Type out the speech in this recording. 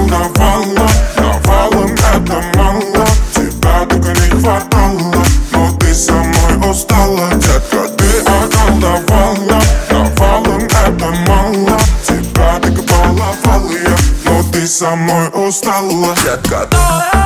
околдовала. Навалом это мало, тебя только не хватало. Но ты со мной устала, детка, ты околдовала. Навалом это мало, тебя только баловала я. Но ты со мной устала, детка.